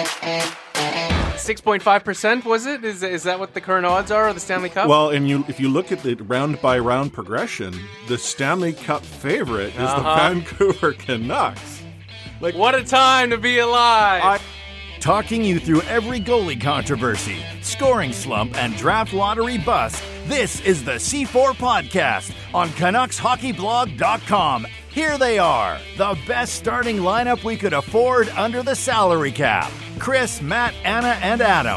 6.5%, was it? Is that what the current odds are of the Stanley Cup? Well, and if you look at the round-by-round progression, the Stanley Cup favorite is the Vancouver Canucks. Like, what a time to be alive! Talking you through every goalie controversy, scoring slump, and draft lottery bust, this is the C4 Podcast on CanucksHockeyBlog.com. Here they are, the best starting lineup we could afford under the salary cap. Chris, Matt, Anna, and Adam.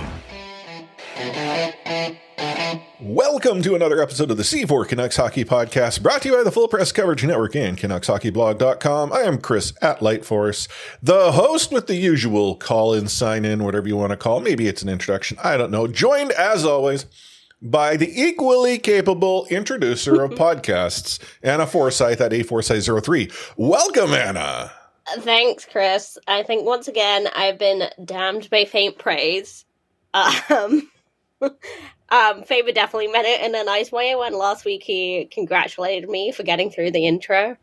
Welcome to another episode of the C4 Canucks Hockey Podcast, brought to you by the Full Press Coverage Network and CanucksHockeyBlog.com. I am Chris at Lightforce, the host with the usual call-in, sign-in, whatever you want to call it. Maybe it's an introduction, I don't know. Joined, as always, by the equally capable introducer of podcasts, Anna Forsyth at AForsyth03. Welcome, Anna. Thanks, Chris. I think once again I've been damned by faint praise. Faber definitely meant it in a nice way. When last week he congratulated me for getting through the intro.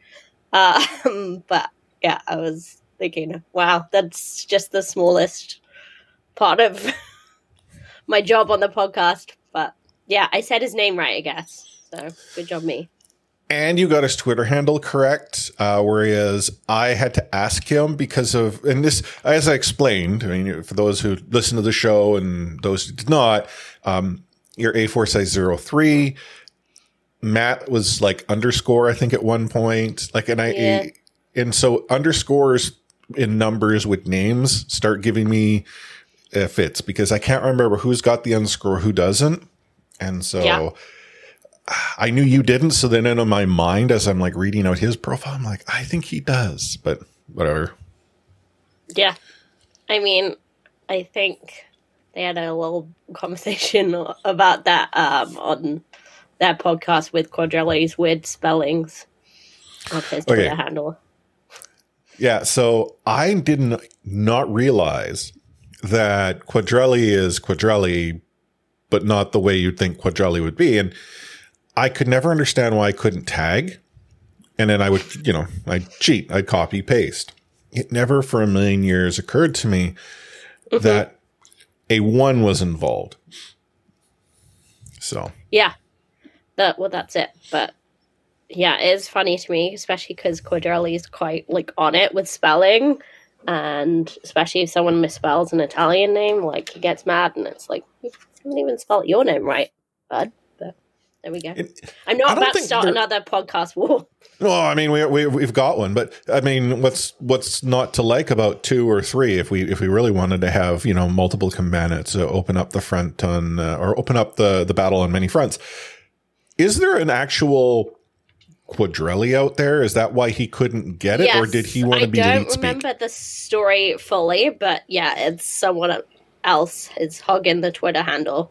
But yeah, I was thinking, wow, that's just the smallest part of my job on the podcast. But yeah, I said his name right, I guess. So good job, me. And you got his Twitter handle correct, whereas I had to ask him because of, and this, as I explained, I mean, for those who listen to the show and those who did not, you're AForsyth03. Matt was like underscore, I think, at one point. Like, and so underscores in numbers with names start giving me fits because I can't remember who's got the underscore, who doesn't. And so I knew you didn't. So then in my mind, as I'm like reading out his profile, I'm like, I think he does, but whatever. Yeah. I mean, I think they had a little conversation about that on that podcast with Quadrelli's weird spellings of his Twitter handle. Yeah. So I did not realize that Quadrelli is Quadrelli, but not the way you'd think Quadrelli would be. And I could never understand why I couldn't tag. And then I would, I'd cheat. I'd copy paste. It never for a million years occurred to me that a 1 was involved. So. Yeah. That's it. But yeah, it is funny to me, especially because Quadrelli is quite on it with spelling. And especially if someone misspells an Italian name, he gets mad and it's like, you haven't even spelled your name right, bud. There we go. I'm not about to start another podcast war. Well, I mean, we've got one, but I mean, what's not to like about 2 or 3 if we really wanted to have multiple combatants open up the front on or open up the battle on many fronts? Is there an actual Quadrelli out there? Is that why he couldn't get it, or did he want to be lead speak? I don't remember the story fully, but yeah, it's someone else is hogging the Twitter handle.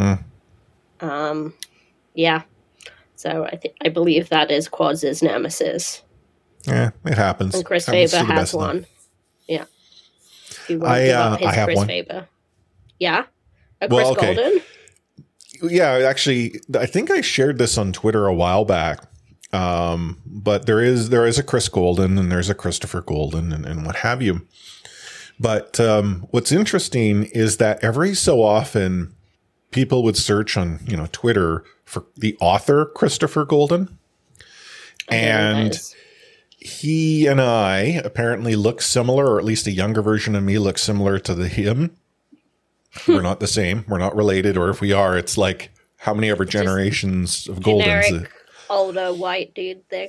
Yeah, so I believe that is Quadz's nemesis. Yeah, it happens. And Chris Faber has one. Yeah, he won't give up his Chris Faber. Yeah, Chris Golden. Yeah, actually, I think I shared this on Twitter a while back. But there is a Chris Golden and there's a Christopher Golden and what have you. But what's interesting is that every so often people would search on Twitter for the author Christopher Golden, and he and I apparently look similar, or at least a younger version of me looks similar to him. We're not the same. We're not related, or if we are, it's like how many ever generations of Goldens. Older white dude thing.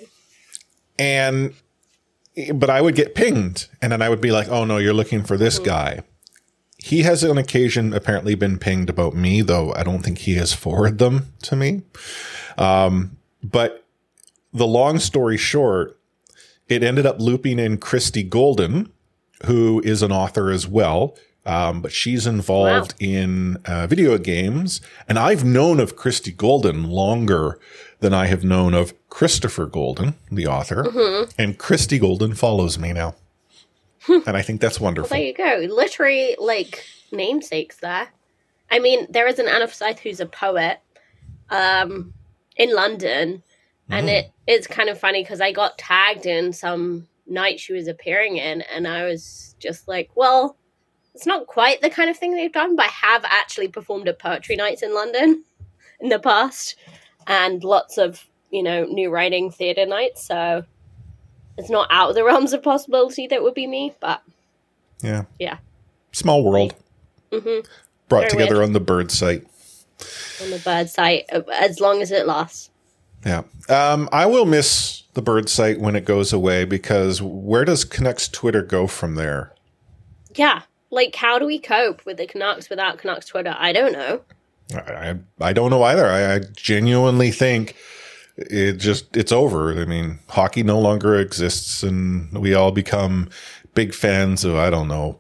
But I would get pinged, and then I would be like, oh no, you're looking for this guy. He has on occasion apparently been pinged about me, though I don't think he has forwarded them to me. But the long story short, it ended up looping in Christy Golden, who is an author as well. But she's involved in video games. And I've known of Christy Golden longer than I have known of Christopher Golden, the author. And Christy Golden follows me now. And I think that's wonderful. Well, there you go. Literally, namesakes there. I mean, there is an Anna Forsyth who's a poet in London. And it's kind of funny because I got tagged in some night she was appearing in. And I was just like, well, it's not quite the kind of thing they've done, but I have actually performed at poetry nights in London in the past, and lots of, new writing theatre nights, so it's not out of the realms of possibility that would be me, but Yeah. Small world. Mm-hmm. Brought Very together weird. on the bird site. On the bird site, as long as it lasts. Yeah. I will miss the bird site when it goes away, because where does Canucks Twitter go from there? Yeah. Like, how do we cope with the Canucks without Canucks Twitter? I don't know. I don't know either. I genuinely think it's over. I mean, hockey no longer exists, and we all become big fans of, I don't know,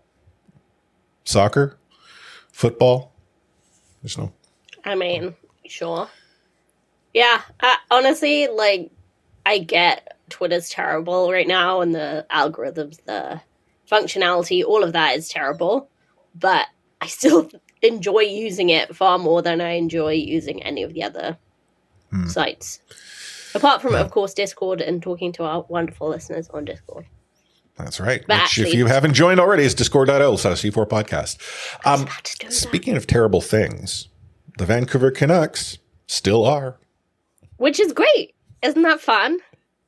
soccer, football. There's no. I mean, sure. Yeah, honestly, like, I get Twitter's terrible right now, and the algorithms, the functionality, all of that is terrible, but I still enjoy using it far more than I enjoy using any of the other sites. Apart from, of course, Discord and talking to our wonderful listeners on Discord. That's right. But Which, actually, if you haven't joined already, is discord.io/C4 podcast. Speaking of terrible things, the Vancouver Canucks still are. Which is great. Isn't that fun?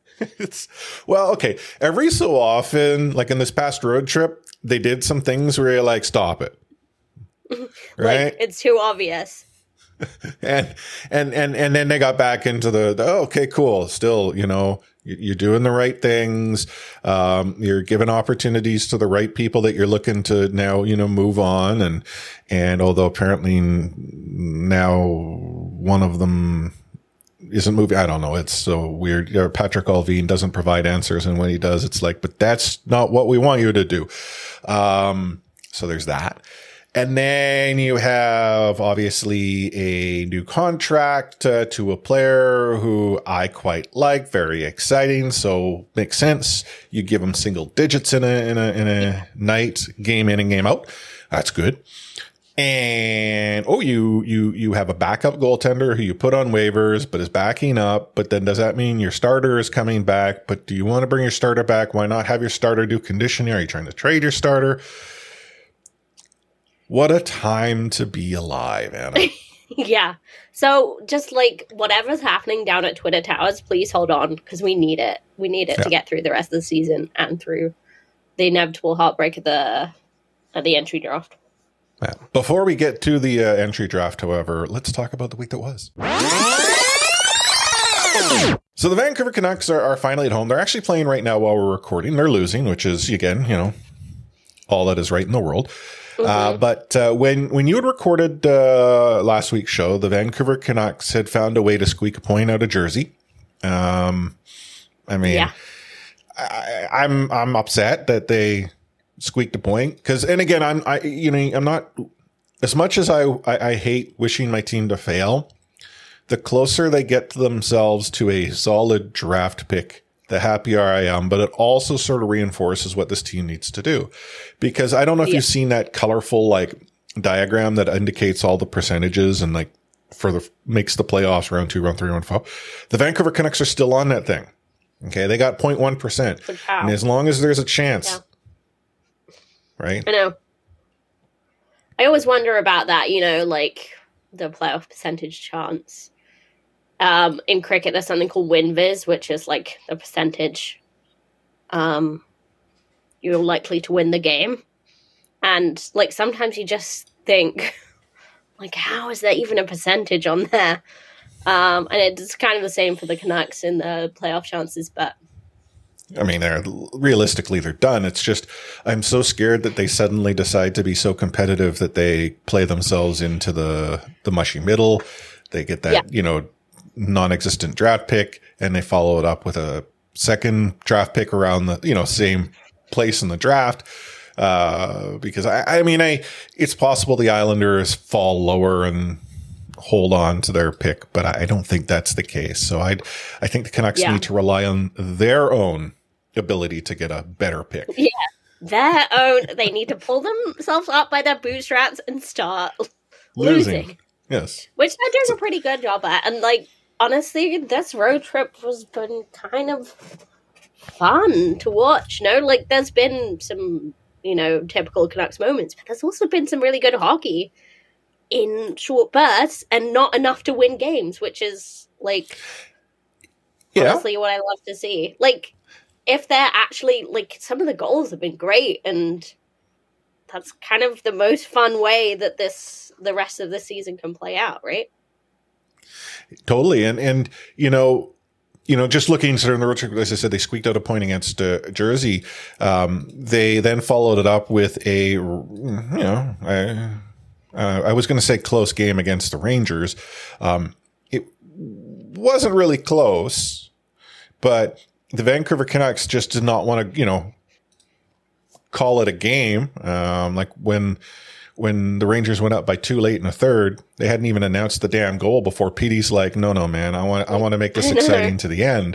Well, okay. Every so often, like in this past road trip, they did some things where you're like, stop it. Right? Like, it's too obvious. And then they got back into the okay, cool. Still, you're doing the right things. You're giving opportunities to the right people that you're looking to now, move on. And although apparently now one of them isn't moving, I don't know. It's so weird. Patrick Alvin doesn't provide answers. And when he does, it's like, but that's not what we want you to do. So there's that. And then you have obviously a new contract to a player who I quite like. Very exciting. So makes sense. You give him single digits in a night, game in and game out. That's good. And you have a backup goaltender who you put on waivers but is backing up. But then does that mean your starter is coming back? But do you want to bring your starter back? Why not have your starter do conditioning? Are you trying to trade your starter? What a time to be alive, Anna. Yeah. So just like whatever's happening down at Twitter Towers, please hold on, because we need it. We need it to get through the rest of the season and through the inevitable heartbreak at the entry draft. Yeah. Before we get to the entry draft, however, let's talk about the week that was. So the Vancouver Canucks are finally at home. They're actually playing right now while we're recording. They're losing, which is, again, all that is right in the world. But when you had recorded last week's show, the Vancouver Canucks had found a way to squeak a point out of Jersey. I'm upset that they squeaked a point, because, and again, I'm not, as much as I hate wishing my team to fail, the closer they get to themselves to a solid draft pick, the happier I am, but it also sort of reinforces what this team needs to do. Because I don't know if you've seen that colorful diagram that indicates all the percentages and makes the playoffs round 2, round 3, round 4. The Vancouver Canucks are still on that thing. Okay. They got 0.1%. And as long as there's a chance, right? I know. I always wonder about that, the playoff percentage chance. In cricket, there's something called WinViz, which is like the percentage you're likely to win the game. And sometimes you just think, how is there even a percentage on there? And it's kind of the same for the Canucks in the playoff chances, but I mean, realistically, they're done. It's just, I'm so scared that they suddenly decide to be so competitive that they play themselves into the mushy middle. They get that, non-existent draft pick, and they follow it up with a second draft pick around the, same place in the draft. Because it's possible the Islanders fall lower and hold on to their pick, but I don't think that's the case. So I think the Canucks need to rely on their own ability to get a better pick. Yeah, their own. They need to pull themselves up by their bootstraps and start losing. Yes. Which they're doing a pretty good job at. And honestly, this road trip has been kind of fun to watch. There's been some typical Canucks moments. But there's also been some really good hockey in short bursts and not enough to win games, which is honestly what I love to see. If they're actually some of the goals have been great, and that's kind of the most fun way that the rest of the season can play out, right? Totally. And just looking sort of in the road trip, as I said, they squeaked out a point against Jersey. They then followed it up with I was going to say close game against the Rangers. It wasn't really close, but the Vancouver Canucks just did not want to, call it a game. When the Rangers went up by 2 late in the third, they hadn't even announced the damn goal before Petey's like, no, man, I want to make this exciting to the end.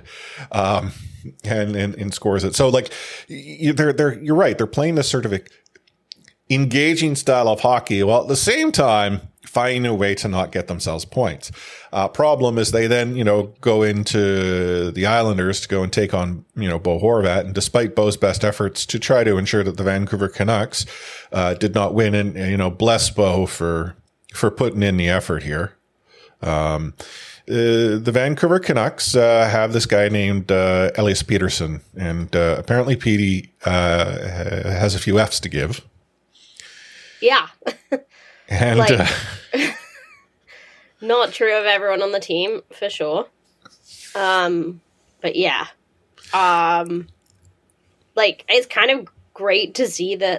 And scores it. So you're right. They're playing this sort of engaging style of hockey while at the same time finding a way to not get themselves points. Problem is they then, go into the Islanders to go and take on, Bo Horvat. And despite Bo's best efforts to try to ensure that the Vancouver Canucks, did not win, and, bless Bo for putting in the effort here. The Vancouver Canucks, have this guy named, Elias Peterson, and, apparently Petey, has a few F's to give. Yeah. And, not true of everyone on the team, for sure. But yeah. It's kind of great to see that,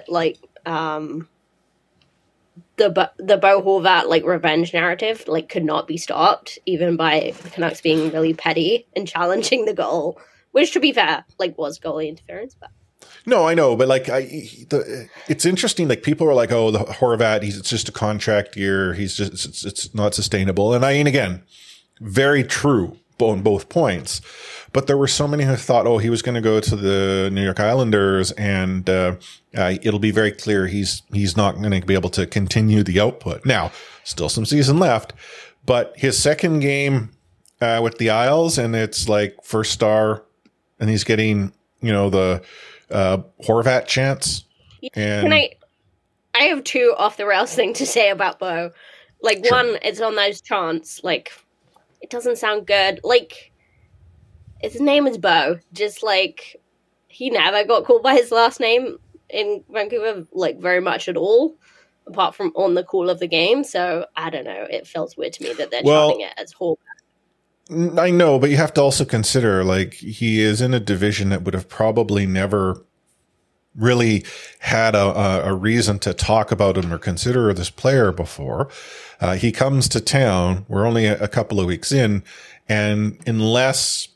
the Bo Horvat, revenge narrative, could not be stopped, even by the Canucks being really petty and challenging the goal, which, to be fair, was goalie interference, but... No, I know, but it's interesting. People are like, "Oh, the Horvat, it's just a contract year. It's not sustainable." And again, very true on both points. But there were so many who thought, "Oh, he was going to go to the New York Islanders, and it'll be very clear he's not going to be able to continue the output." Now, still some season left, but his second game with the Isles, and it's first star, and he's getting the Horvat chance. And I have two off the rails things to say about Bo. Sure. One, it's on those chants. It doesn't sound good. His name is Bo. Just he never got called by his last name in Vancouver, very much at all, apart from on the call of the game. So I don't know. It feels weird to me that they're chanting it as Horvat. I know, but you have to also consider, he is in a division that would have probably never really had a reason to talk about him or consider this player before. He comes to town. We're only a couple of weeks in, and unless,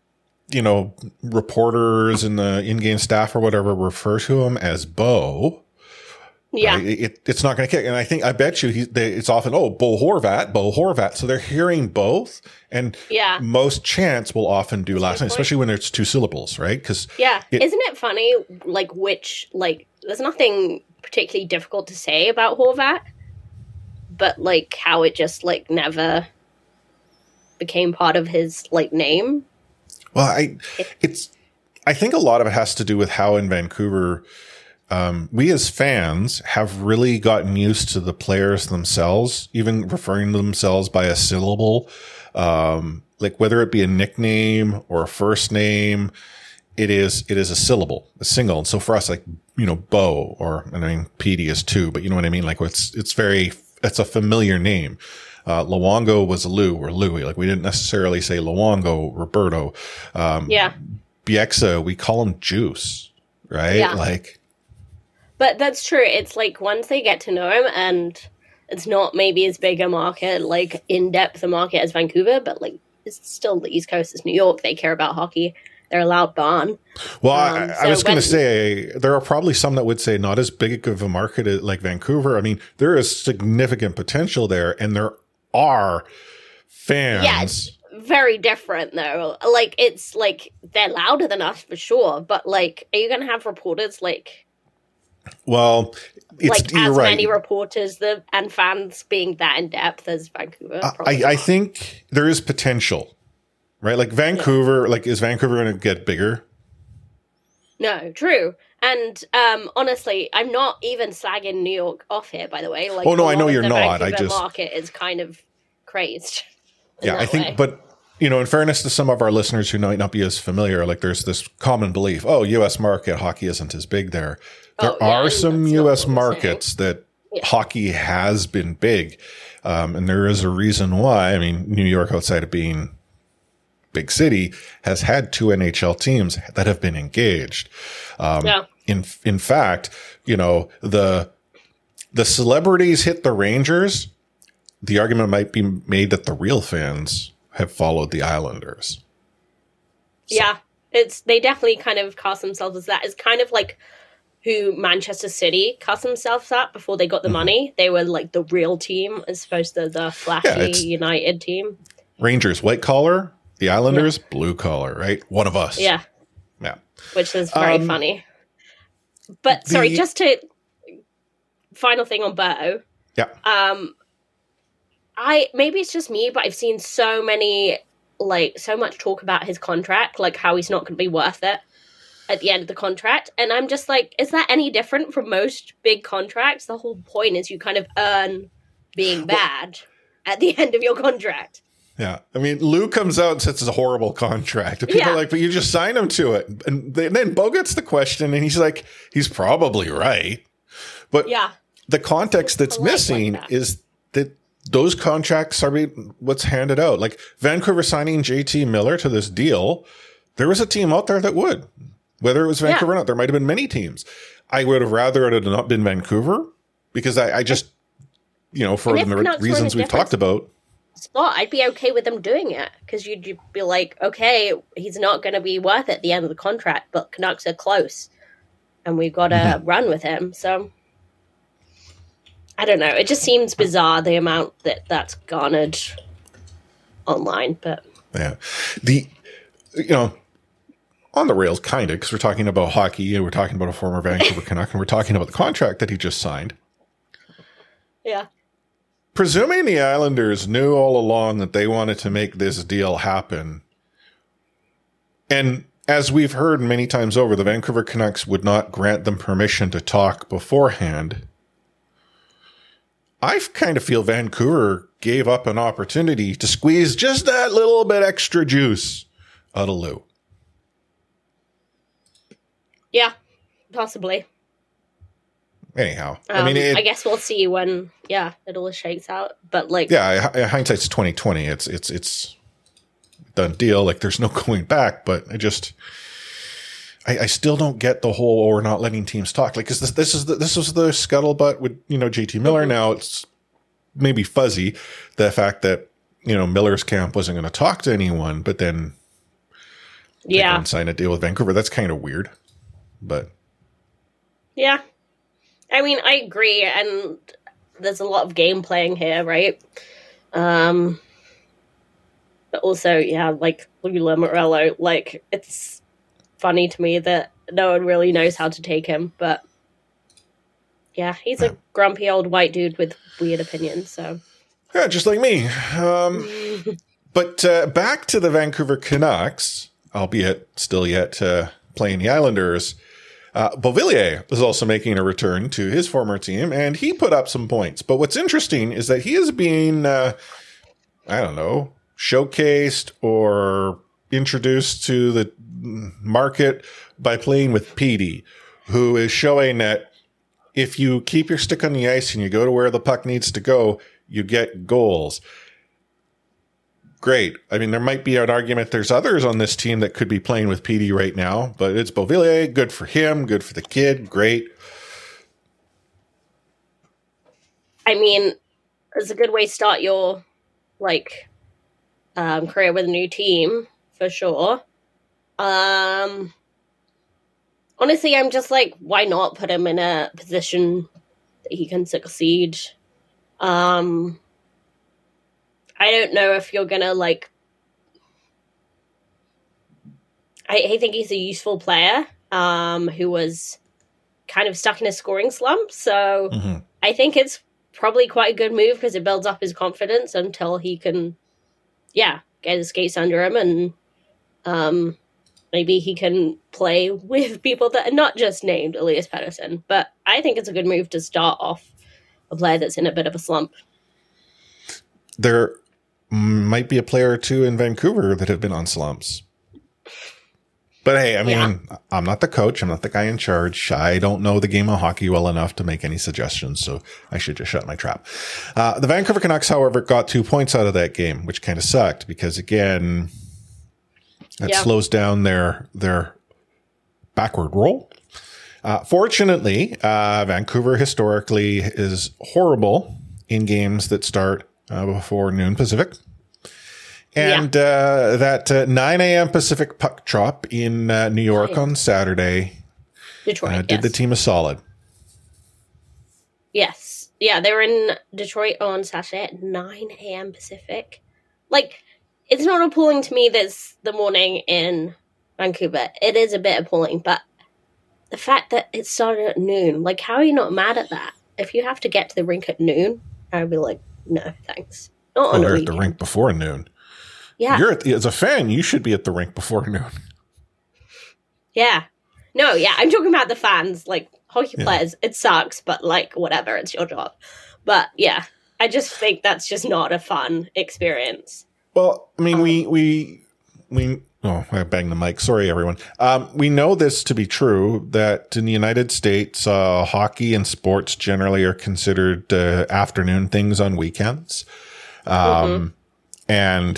reporters and the in-game staff or whatever refer to him as Bo, yeah, it's not going to kick. And I bet you it's often, Bo Horvat. So they're hearing both, and most chants will often do last name, especially when it's two syllables, right? Because isn't it funny? There's nothing particularly difficult to say about Horvat, but how it just never became part of his name. Well, I think a lot of it has to do with how in Vancouver, we as fans have really gotten used to the players themselves, even referring to themselves by a syllable, whether it be a nickname or a first name, it is a syllable, a single. And so for us, Bo, or Petey is too, but you know what I mean? It's a familiar name. Luongo was Lou or Louie. We didn't necessarily say Luongo, Roberto. Bieksa, we call him Juice, right? Yeah. But that's true. It's once they get to know him, and it's not maybe as big a market, in-depth a market as Vancouver, but it's still the East Coast, it's New York. They care about hockey. They're a loud barn. Well, I was going to say, there are probably some that would say not as big of a market like Vancouver. There is significant potential there, and there are fans. Yeah, it's very different, though. It's they're louder than us, for sure, but are you going to have reporters Well, it's as right. many reporters and fans being that in depth as Vancouver? I think there is potential, right? Vancouver, is Vancouver going to get bigger? No, true. And honestly, I'm not even slagging New York off here, by the way. Like, Oh, no, I know the you're not. Vancouver market is kind of crazed. Yeah, I think, but in fairness to some of our listeners who might not be as familiar, like there's this common belief, U.S. market hockey isn't as big there. There are some U.S. markets that hockey has been big. And there is a reason why. I mean, New York, outside of being big city, has had 2 NHL teams that have been engaged. In fact, the celebrities hit the Rangers. The argument might be made that the real fans have followed the Islanders. So. Yeah, they definitely kind of cast themselves as that. It's kind of like who Manchester City cast themselves at before they got the money. They were like the real team as opposed to the flashy United team. Rangers, white collar. The Islanders, blue collar, right? One of us. Yeah. Yeah. Which is very funny. But sorry, just to final thing on Bo. Yeah. Maybe it's just me, but I've seen so much talk about his contract, like how he's not going to be worth it at the end of the contract. And I'm just like, is that any different from most big contracts? The whole point is you kind of earn being bad at the end of your contract. Yeah. I mean, Lou comes out and says it's a horrible contract. And people are like, but you just sign him to it. And then Bo gets the question and he's like, he's probably right. But the context that's missing is that those contracts are what's handed out. Like Vancouver signing JT Miller to this deal, there was a team out there that would. Whether it was Vancouver or not, there might have been many teams. I would have rather it had not been Vancouver because I just, for the reasons we've talked about. Spot, I'd be okay with them doing it because you'd be like, okay, he's not going to be worth it at the end of the contract, but Canucks are close and we've got to run with him. So I don't know. It just seems bizarre the amount that's garnered online, but yeah, on the rails, kind of, because we're talking about hockey and we're talking about a former Vancouver Canuck and we're talking about the contract that he just signed. Yeah. Presuming the Islanders knew all along that they wanted to make this deal happen, and as we've heard many times over, the Vancouver Canucks would not grant them permission to talk beforehand, I kind of feel Vancouver gave up an opportunity to squeeze just that little bit extra juice out of Lou. Yeah, possibly. Anyhow, I guess we'll see when, it all shakes out. But hindsight's 2020. It's done deal. Like there's no going back. But I still don't get the whole we're not letting teams talk. Like, 'cause this was the scuttlebutt with JT Miller. Now it's maybe fuzzy the fact that Miller's camp wasn't going to talk to anyone, but then they didn't sign a deal with Vancouver. That's kind of weird. But yeah. I mean, I agree, and there's a lot of game playing here, right? But also, like Lou Lamoriello, like it's funny to me that no one really knows how to take him, but he's a grumpy old white dude with weird opinions. So just like me. But back to the Vancouver Canucks, albeit still yet playing the Islanders. Beauvillier is also making a return to his former team, and he put up some points. But what's interesting is that he is being, showcased or introduced to the market by playing with Petey, who is showing that if you keep your stick on the ice and you go to where the puck needs to go, you get goals. Great. I mean, there might be an argument. There's others on this team that could be playing with Petey right now, but it's Beauvillier. Good for him. Good for the kid. Great. I mean, it's a good way to start your career with a new team for sure. Honestly, I'm just like, why not put him in a position that he can succeed? I don't know if you're gonna I think he's a useful player who was kind of stuck in a scoring slump. So I think it's probably quite a good move because it builds up his confidence until he can, get his skates under him and maybe he can play with people that are not just named Elias Pettersson. But I think it's a good move to start off a player that's in a bit of a slump. There might be a player or two in Vancouver that have been on slumps. But hey, I mean, I'm not the coach. I'm not the guy in charge. I don't know the game of hockey well enough to make any suggestions, so I should just shut my trap. The Vancouver Canucks, however, got 2 points out of that game, which kind of sucked because, again, it slows down their backward roll. Fortunately, Vancouver historically is horrible in games that start before noon Pacific. And that 9 a.m. Pacific puck drop in New York on Saturday Detroit did the team a solid. Yes. Yeah, they were in Detroit on Saturday at 9 a.m. Pacific. Like, it's not appalling to me this the morning in Vancouver. It is a bit appalling, but the fact that it started at noon, like, how are you not mad at that? If you have to get to the rink at noon, I'd be like, no, thanks. Not on a They're at weekend. the rink before noon. Yeah. As a fan, you should be at the rink before noon. Yeah. No, yeah, I'm talking about the fans, like, hockey players. It sucks, but, like, whatever, it's your job. But, yeah, I just think that's just not a fun experience. Well, I mean, we I banged the mic. Sorry, everyone. We know this to be true, that in the United States, hockey and sports generally are considered afternoon things on weekends. And,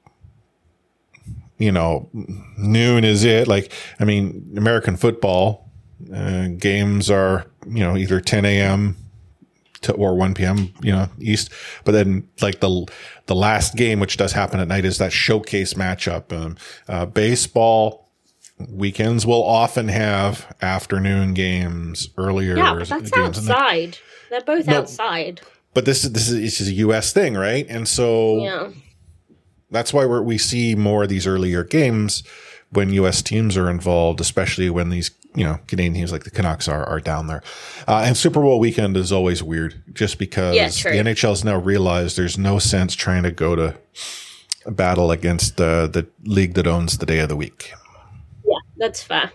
you know, noon is it. Like, I mean, American football games are, you know, either 10 a.m. or 1 p.m., you know, East. But then, like, the last game, which does happen at night, is that showcase matchup. Baseball weekends will often have afternoon games earlier. Yeah, but that's games outside. They're both outside. But this is a U.S. thing, right? And so that's why we see more of these earlier games when U.S. teams are involved, especially when these, you know, Canadian teams like the Canucks are down there. And Super Bowl weekend is always weird just because the NHL has now realized there's no sense trying to go to a battle against the league that owns the day of the week. Yeah, that's fair.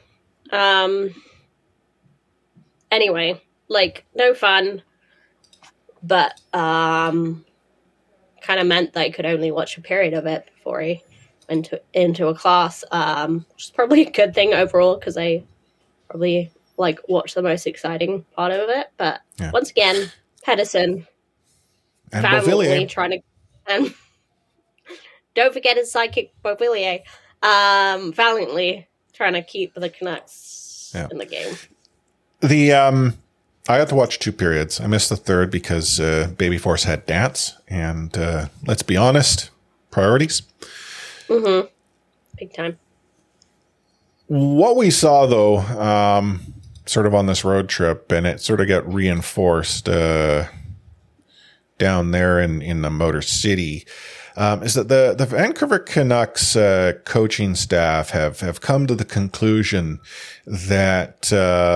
Anyway, like, no fun, but kind of meant that I could only watch a period of it before I went into a class, which is probably a good thing overall because I probably like watched the most exciting part of it. But once again, Pettersson and valiantly Beauvillier trying to, and don't forget his sidekick Beauvillier, valiantly trying to keep the Canucks in the game. I got to watch 2 periods. I missed the third because Baby Force had dance, and let's be honest, priorities. Mm-hmm. Big time. What we saw, though, sort of on this road trip, and it sort of got reinforced down there in the Motor City, is that the Vancouver Canucks coaching staff have come to the conclusion that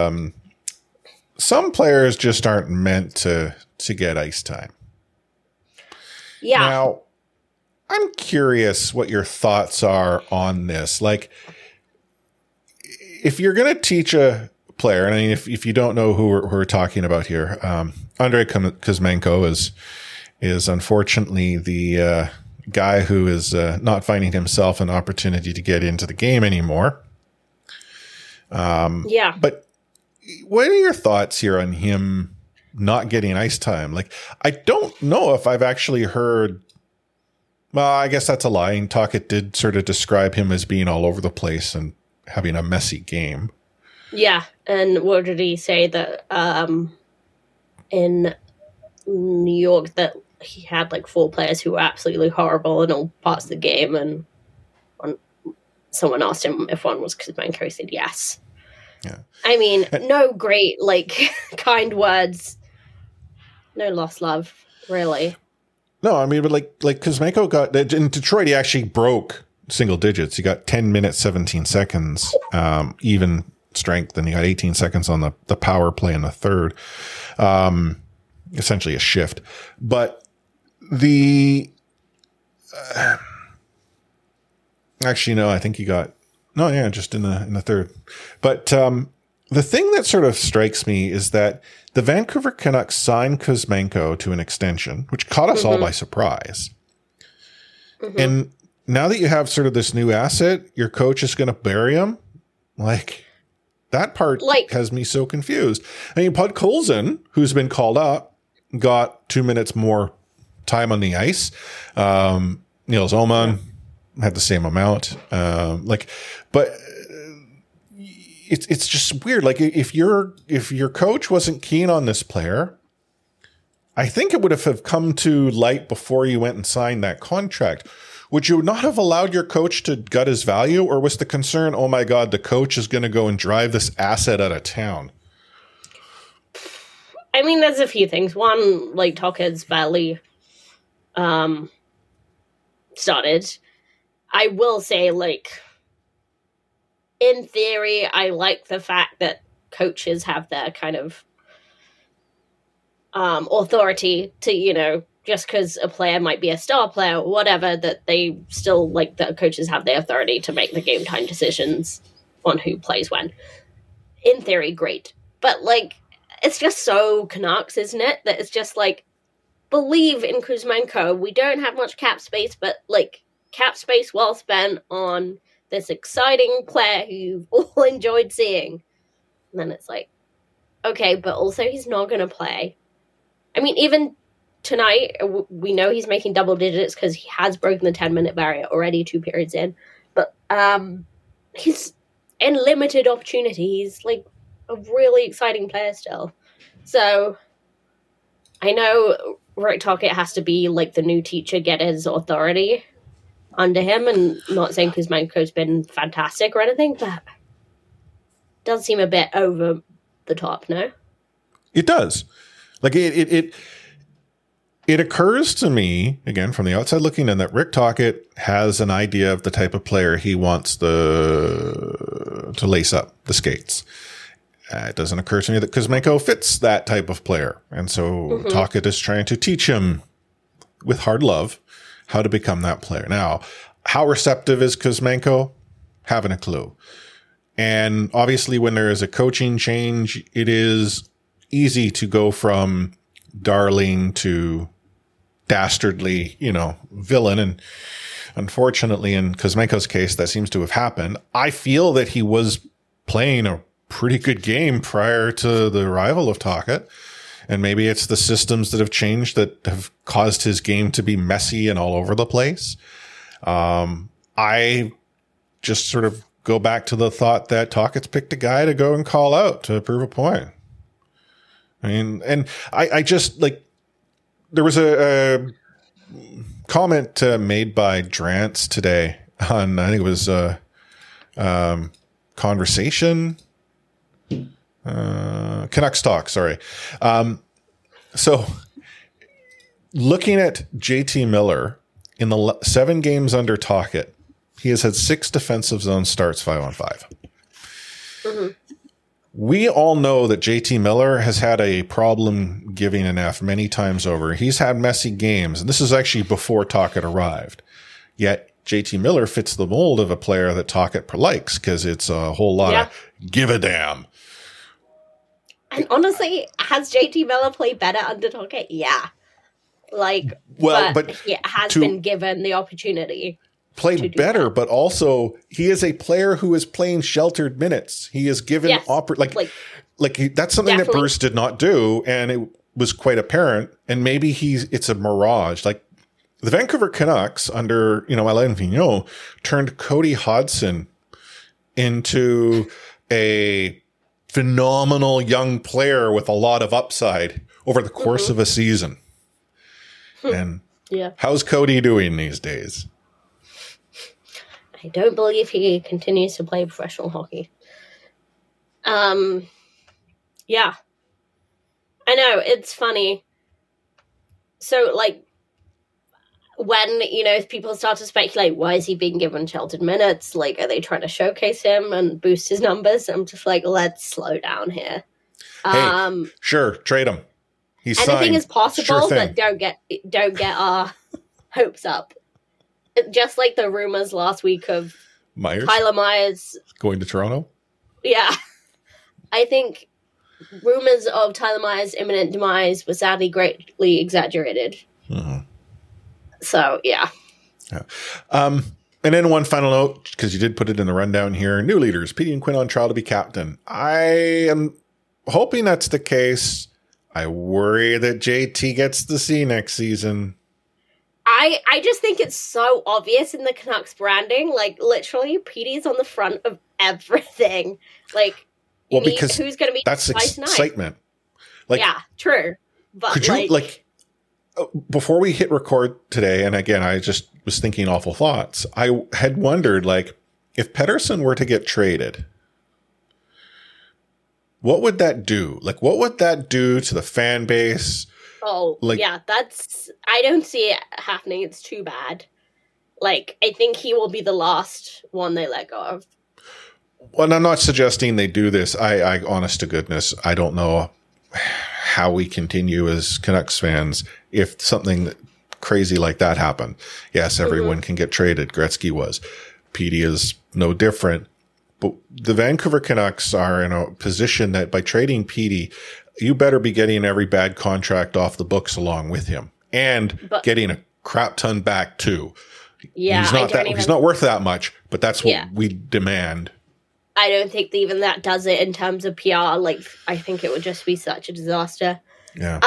some players just aren't meant to get ice time. Yeah. Now, I'm curious what your thoughts are on this. Like, if you're going to teach a player, and I mean, if you don't know who we're talking about here, Andrei Kuzmenko is unfortunately the guy who is not finding himself an opportunity to get into the game anymore. But what are your thoughts here on him not getting ice time? Like, I don't know if I've actually heard. Well, I guess that's a lie. Tocchet did sort of describe him as being all over the place and having a messy game. Yeah, and what did he say that in New York that he had like 4 players who were absolutely horrible in all parts of the game, and someone asked him if one was Kuzmenko, he said yes. Yeah. I mean, no great, like, kind words. No lost love, really. No, I mean, but like Kuzmenko got in Detroit, he actually broke single digits. He got 10 minutes, 17 seconds, even strength, and he got 18 seconds on the power play in the third. Essentially a shift. But actually, no, I think he got No, yeah, just in the third. But the thing that sort of strikes me is that the Vancouver Canucks signed Kuzmenko to an extension, which caught us all by surprise. And now that you have sort of this new asset, your coach is going to bury him. Like, that part has me so confused. I mean, Podkolzin, who's been called up, got 2 minutes more time on the ice. Niels Oman had the same amount. But it's just weird. Like, if your coach wasn't keen on this player, I think it would have come to light before you went and signed that contract. Would you not have allowed your coach to gut his value, or was the concern, oh my God, the coach is going to go and drive this asset out of town? I mean, there's a few things. One, like, Tocchet's barely started. I will say, like, in theory, I like the fact that coaches have their kind of authority to, you know, just because a player might be a star player or whatever, that they still, like, the coaches have the authority to make the game time decisions on who plays when. In theory, great. But, like, it's just so Canucks, isn't it? That it's just, like, believe in Kuzmenko. We don't have much cap space, but, like, cap space well spent on this exciting player who you've all enjoyed seeing. And then it's like, okay, but also he's not going to play. I mean, even tonight, we know he's making double digits because he has broken the 10-minute barrier already 2 periods in. But he's in limited opportunities, like, a really exciting player still. So I know Rick Tocchet has to be, like, the new teacher, get his authority under him, and not saying Kuzmenko's been fantastic or anything, but it does seem a bit over the top, no? It does. Like, it occurs to me, again, from the outside looking in, that Rick Tocchet has an idea of the type of player he wants to lace up the skates. It doesn't occur to me that Kuzmenko fits that type of player. And so Tocchet is trying to teach him with hard love how to become that player. Now, how receptive is Kuzmenko? Haven't a clue. And obviously when there is a coaching change, it is easy to go from darling to dastardly, you know, villain. And unfortunately, in Kuzmenko's case, that seems to have happened. I feel that he was playing a pretty good game prior to the arrival of Tocchet. And maybe it's the systems that have changed that have caused his game to be messy and all over the place. I just sort of go back to the thought that Tocchet's picked a guy to go and call out to prove a point. I mean, and I just, like, there was a comment made by Drance today on, I think it was Conversation. Canucks Talk, sorry. So looking at JT Miller in the 7 games under Tocchet, he has had 6 defensive zone starts 5-on-5. We all know that JT Miller has had a problem giving an F many times over. He's had messy games, and this is actually before Tocchet arrived. Yet JT Miller fits the mold of a player that Tocchet likes, because it's a whole lot of give a damn. And honestly, has JT Miller played better under Tocchet? Yeah. Like, well, but he has been given the opportunity. Played better, that. But also he is a player who is playing sheltered minutes. He is given that's something that Bruce did not do, and it was quite apparent. And maybe it's a mirage. Like, the Vancouver Canucks under, Alain Vigneault turned Cody Hodgson into a phenomenal young player with a lot of upside over the course of a season. And how's Cody doing these days? I don't believe he continues to play professional hockey. Yeah. I know, it's funny. So, like, when, people start to speculate, why is he being given sheltered minutes? Like, are they trying to showcase him and boost his numbers? I'm just like, let's slow down here. Hey, sure, trade him. He's anything signed. is possible, but don't get our hopes up. Just like the rumors last week of Myers? Tyler Myers. Going to Toronto? Yeah. I think rumors of Tyler Myers' imminent demise were sadly greatly exaggerated. Mm-hmm. So, yeah. And then one final note, because you did put it in the rundown here. New leaders, Petey and Quinn on trial to be captain. I am hoping that's the case. I worry that JT gets the C next season. I just think it's so obvious in the Canucks branding. Like, literally, Petey's on the front of everything. Like, because who's going to be that's excitement. Like, yeah, true. But could you, before we hit record today, and again, I just was thinking awful thoughts. I had wondered, like, if Pettersson were to get traded, what would that do? Like, what would that do to the fan base? Oh, yeah, I don't see it happening. It's too bad. Like, I think he will be the last one they let go of. Well, I'm not suggesting they do this. I honest to goodness, I don't know how we continue as Canucks fans if something crazy like that happened. Yes, everyone can get traded. Gretzky was. Petey is no different. But the Vancouver Canucks are in a position that by trading Petey, you better be getting every bad contract off the books along with him and getting a crap ton back too. Yeah, he's not worth that much, but that's what we demand. I don't think even that does it in terms of PR. Like, I think it would just be such a disaster. Yeah.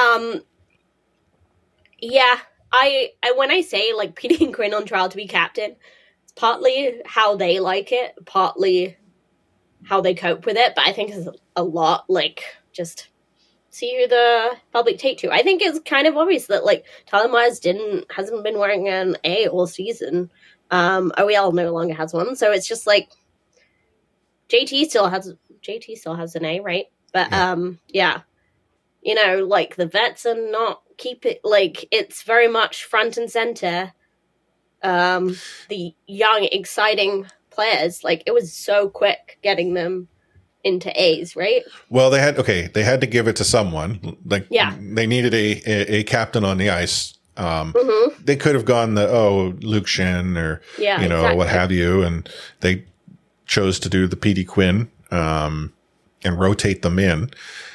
Yeah. I when I say like Petey and Quinn on trial to be captain, it's partly how they like it, partly how they cope with it. But I think it's a lot like just see who the public take to. I think it's kind of obvious that like Tyler Myers hasn't been wearing an A all season. OEL no longer has one, so it's just like JT still has an A, right? But yeah, you know, like the vets are not it's very much front and center. The young, exciting players, like it was so quick getting them into A's, right? Well, they had to give it to someone. Like, they needed a captain on the ice. They could have gone Luke Shen or what have you, and they chose to do the Petey Quinn and rotate them in.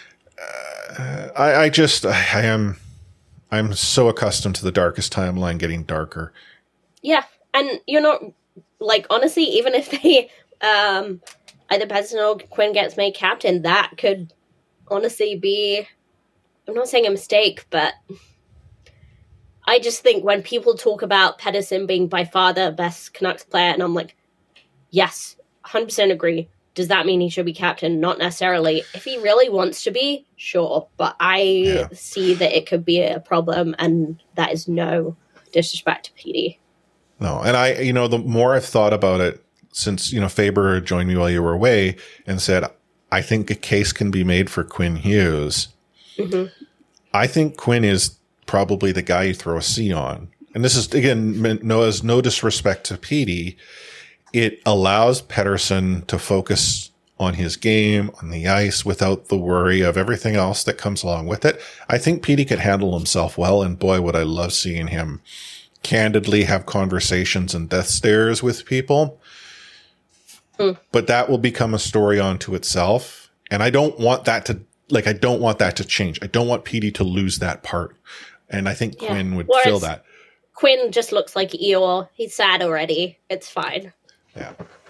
I'm so accustomed to the darkest timeline getting darker. Yeah, and you're not like honestly, even if they either Pettersson or Quinn gets made captain, that could honestly be, I'm not saying a mistake, but I just think when people talk about Pettersson being by far the best Canucks player, and I'm like, yes, 100% agree. Does that mean he should be captain? Not necessarily. If he really wants to be, sure. But I see that it could be a problem, and that is no disrespect to Petey. No, and the more I've thought about it, since, Faber joined me while you were away and said, I think a case can be made for Quinn Hughes. Mm-hmm. I think Quinn is probably the guy you throw a C on. And this is, again, no disrespect to Petey. It allows Pettersson to focus on his game, on the ice, without the worry of everything else that comes along with it. I think Petey could handle himself well, and boy, would I love seeing him candidly have conversations and death stares with people. But that will become a story unto itself. And I don't want that to change. I don't want Petey to lose that part. And I think Quinn would fill that. Quinn just looks like Eeyore. He's sad already. It's fine. Yeah.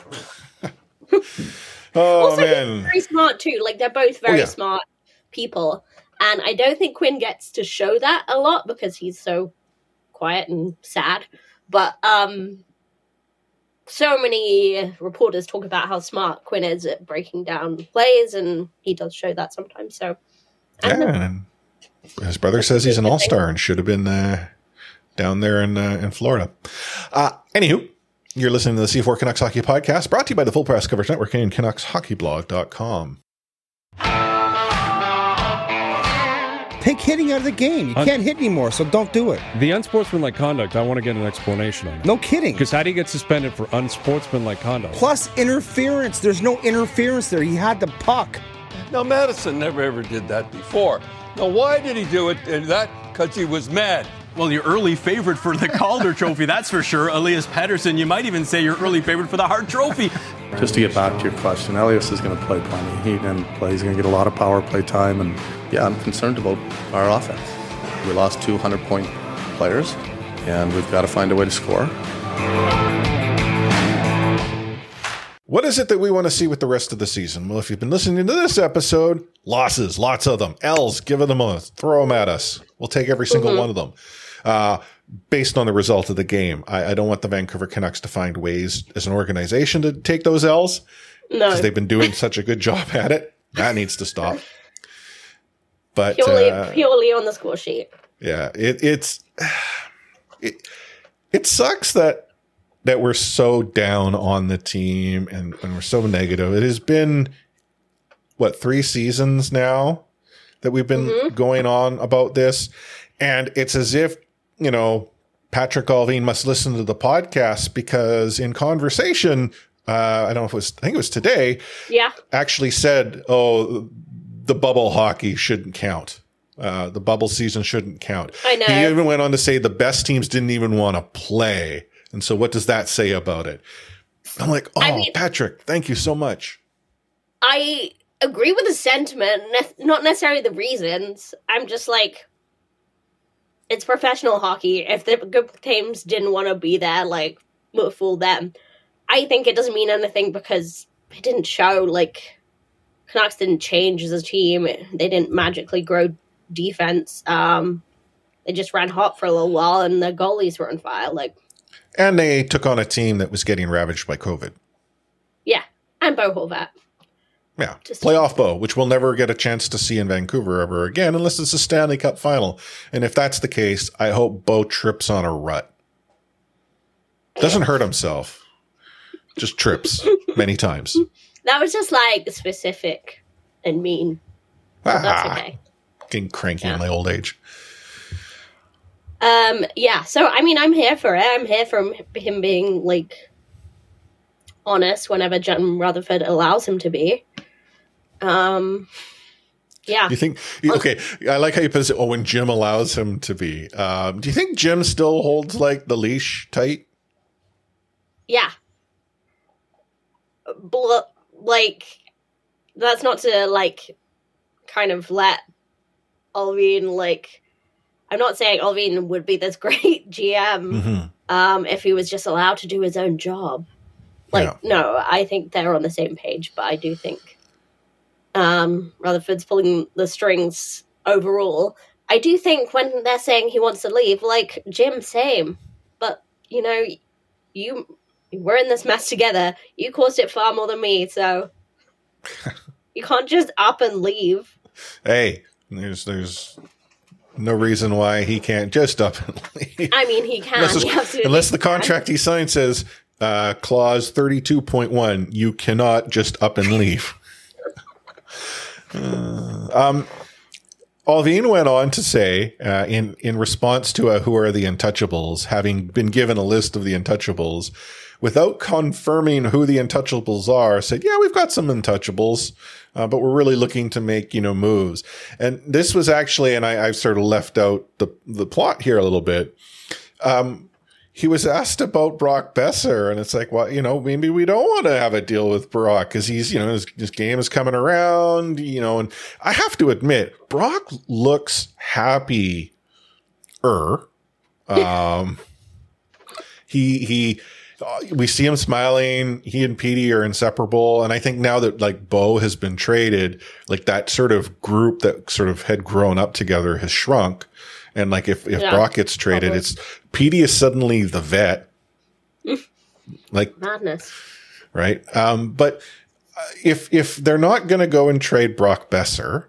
Also, man. He's very smart too. Like, they're both very smart people. And I don't think Quinn gets to show that a lot because he's so quiet and sad. But, so many reporters talk about how smart Quinn is at breaking down plays, and he does show that sometimes. So, and his brother says he's an all-star and should have been down there in Florida. Anywho, you're listening to the C4 Canucks Hockey Podcast, brought to you by the Full Press Coverage Network and CanucksHockeyBlog.com. Take hitting out of the game. You can't hit anymore, so don't do it. The unsportsmanlike conduct, I want to get an explanation on it. No kidding. Because how do you get suspended for unsportsmanlike conduct? Plus interference. There's no interference there. He had the puck. Now, Madison never ever did that before. Now, why did he do it? That because he was mad. Well, your early favorite for the Calder Trophy, that's for sure. Elias Pettersson, you might even say your early favorite for the Hart Trophy. Just to get back to your question, Elias is going to play plenty. He's going to get a lot of power play time, and yeah, I'm concerned about our offense. We lost 200-point players, and we've got to find a way to score. What is it that we want to see with the rest of the season? Well, if you've been listening to this episode, losses, lots of them. L's, give them a throw them at us. We'll take every single one of them. Based on the result of the game. I don't want the Vancouver Canucks to find ways as an organization to take those L's. No. Because they've been doing such a good job at it. That needs to stop. But purely on the score sheet. Yeah, it sucks that we're so down on the team and we're so negative. It has been, 3 seasons now that we've been going on about this. And it's as if, Patrick Allvin must listen to the podcast because in conversation, I think it was today, actually said, the bubble hockey shouldn't count. The bubble season shouldn't count. I know. He even went on to say the best teams didn't even want to play. And so what does that say about it? I'm like, Patrick, thank you so much. I agree with the sentiment, not necessarily the reasons. I'm just like, it's professional hockey. If the good teams didn't want to be there, we'll fool them. I think it doesn't mean anything because it didn't show, Canucks didn't change as a team. They didn't magically grow defense. They just ran hot for a little while and the goalies were on fire. And they took on a team that was getting ravaged by COVID. Yeah, and Bo Horvat. Yeah, playoff Bo, which we'll never get a chance to see in Vancouver ever again unless it's a Stanley Cup final. And if that's the case, I hope Bo trips on a rut. Doesn't hurt himself. Just trips many times. That was just specific and mean. That's okay. Getting cranky in my old age. So I'm here for it. I'm here for him being honest whenever Jim Rutherford allows him to be. You think, okay, I like how you put it, when Jim allows him to be. Do you think Jim still holds the leash tight? Yeah. That's not to kind of let Allvin I'm not saying Allvin would be this great GM if he was just allowed to do his own job. No, I think they're on the same page, but I do think Rutherford's pulling the strings overall. I do think when they're saying he wants to leave, Jim, same. But, you we're in this mess together. You caused it far more than me, so you can't just up and leave. Hey, there's no reason why he can't just up and leave. I mean, he can. Unless the contract he signed says, clause 32.1, you cannot just up and leave. Allvin went on to say, in response to Who Are the Untouchables, having been given a list of the Untouchables, without confirming who the Untouchables are, said, yeah, we've got some Untouchables, but we're really looking to make, moves. And this was actually, and I've sort of left out the plot here a little bit. He was asked about Brock Besser, and it's maybe we don't want to have a deal with Brock because he's, his game is coming around, and I have to admit, Brock looks happier. We see him smiling. He and Petey are inseparable. And I think now that Bo has been traded, that sort of group that sort of had grown up together has shrunk. And if Brock gets traded, it's Petey is suddenly the vet. Madness. Right. But if they're not going to go and trade Brock Besser,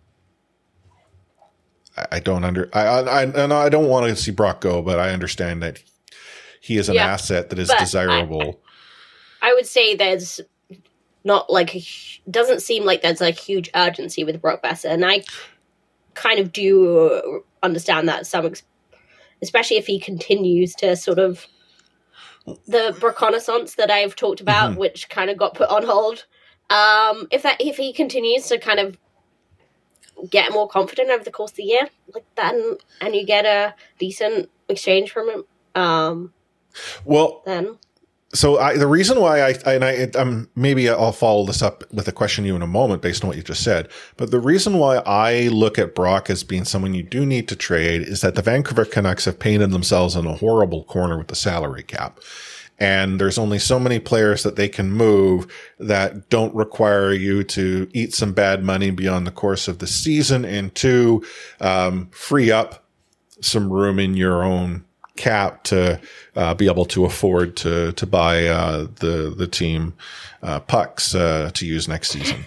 I don't want to see Brock go, but I understand that he is an asset that is desirable. I would say there's not doesn't seem like there's huge urgency with Brock Besser, and I kind of do understand that especially if he continues to sort of the reconnaissance that I've talked about, which kind of got put on hold. If he continues to kind of get more confident over the course of the year, like that, and you get a decent exchange from him, then. So the reason why I'm maybe I'll follow this up with a question to you in a moment based on what you just said. But the reason why I look at Brock as being someone you do need to trade is that the Vancouver Canucks have painted themselves in a horrible corner with the salary cap. And there's only so many players that they can move that don't require you to eat some bad money beyond the course of the season, and two, free up some room in your own cap to be able to afford to buy the team pucks to use next season.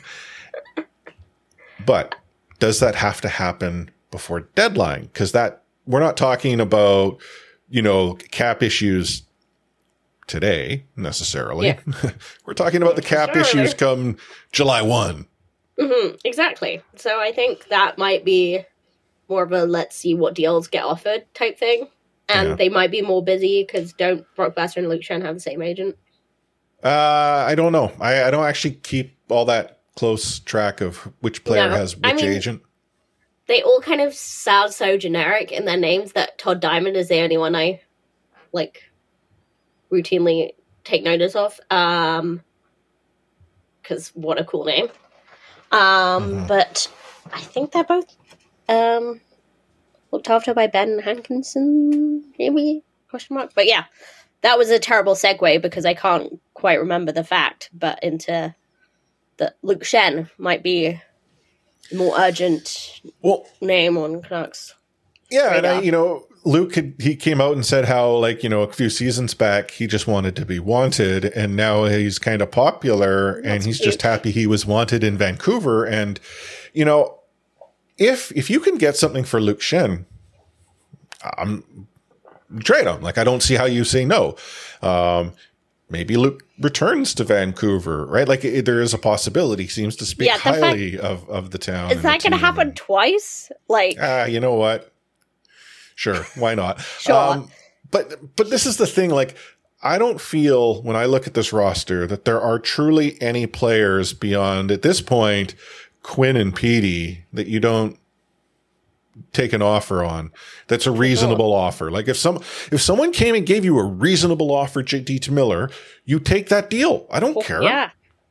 But does that have to happen before deadline? Because we're not talking about, cap issues today necessarily. Yeah. We're talking about the cap issues come July 1. Mm-hmm, exactly. So I think that might be more of a let's see what deals get offered type thing. And they might be more busy because don't Brock Besser and Luke Schenn have the same agent? I don't know. I don't actually keep all that close track of which player has which agent. They all kind of sound so generic in their names that Todd Diamond is the only one I routinely take notice of. Because what a cool name. But I think they're both looked after by Ben Hankinson, maybe? Question mark. But yeah, that was a terrible segue because I can't quite remember the fact, but into the Luke Schenn might be more urgent name on Canucks. Yeah, radar. And Luke, he came out and said how, a few seasons back, he just wanted to be wanted, and now he's kind of popular, and he's just happy he was wanted in Vancouver. And, if you can get something for Luke Schenn, trade him. I don't see how you say no. Maybe Luke returns to Vancouver, right? There is a possibility. He seems to speak highly of the town. Is that going to happen twice? You know what? Sure, why not? Sure. But this is the thing. I don't feel when I look at this roster that there are truly any players beyond, at this point, Quinn and Petey that you don't take an offer on. That's a reasonable offer. If someone came and gave you a reasonable offer, JT Miller, you take that deal. I don't care. Yeah.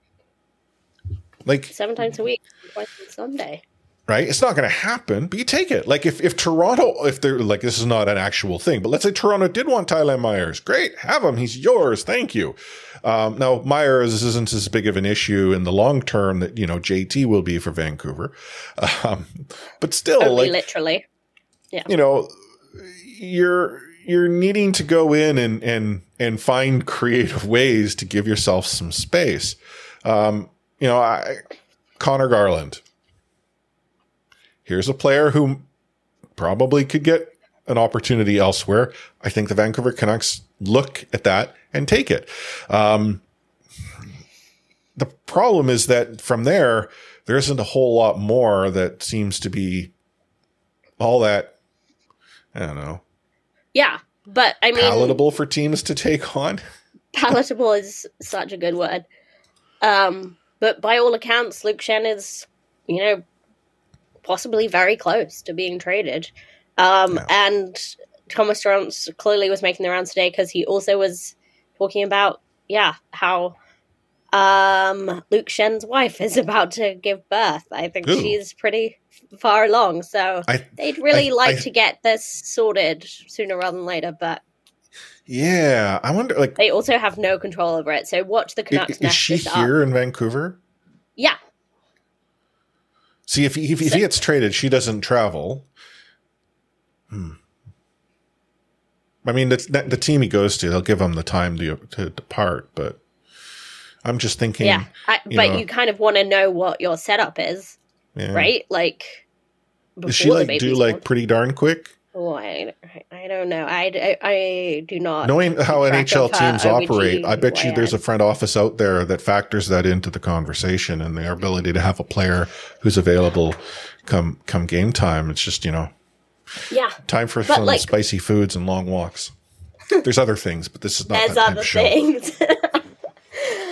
7 times a week, twice on Sunday. Right? It's not going to happen, but you take it. If Toronto, if they're this is not an actual thing, but let's say Toronto did want Tyler Myers. Great. Have him. He's yours. Thank you. Now Myers isn't as big of an issue in the long term that, JT will be for Vancouver. But still, literally, yeah. You're needing to go in and find creative ways to give yourself some space. Connor Garland. Here's a player who probably could get an opportunity elsewhere. I think the Vancouver Canucks look at that and take it. The problem is that from there isn't a whole lot more that seems to be all that, I don't know. Yeah, but palatable for teams to take on. Palatable is such a good word. But by all accounts, Luke Schenn is, possibly very close to being traded. And Thomas Drance clearly was making the rounds today because he also was talking about, how Luke Schenn's wife is about to give birth. I think she's pretty far along. So they'd really like to get this sorted sooner rather than later. But yeah, I wonder, they also have no control over it. So watch the Canucks mess this up. Is she here in Vancouver? Yeah. See, if he gets traded, she doesn't travel. I mean, the team he goes to, they'll give him the time to depart. But I'm just thinking. Yeah, but you kind of want to know what your setup is, right? Does she do pretty darn quick? Oh, I don't know. I do not. Knowing how NHL teams operate, I bet you there's a front office out there that factors that into the conversation and their ability to have a player who's available come game time. It's just, time for some spicy foods and long walks. There's other things, but this is not that type of show. There's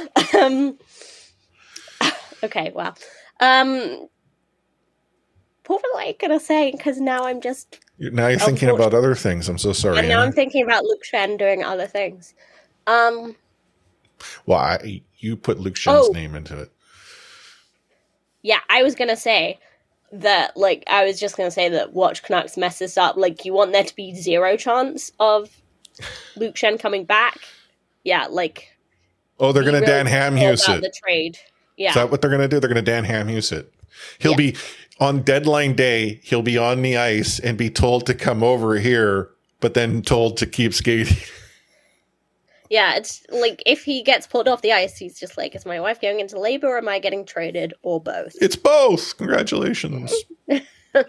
other things. Okay, wow. I gonna say? Because now I'm just. Now you're thinking about other things. I'm so sorry. And now Anna. I'm thinking about Luke Shen doing other things. Well, you put Luke Shen's name into it. Yeah, I was gonna say that. Like, I was just gonna say that Watch Canucks mess this up. Like, you want there to be 0 chance of Luke Shen coming back? Yeah, like. Oh, they're gonna really Dan Hamhuis it. The trade. Yeah. Is that what they're gonna do? They're gonna Dan Hamhuis it. He'll be on deadline day. He'll be on the ice and be told to come over here, but then told to keep skating. Yeah, it's like if he gets pulled off the ice, he's just like, is my wife going into labor or am I getting traded or both? It's both. Congratulations. A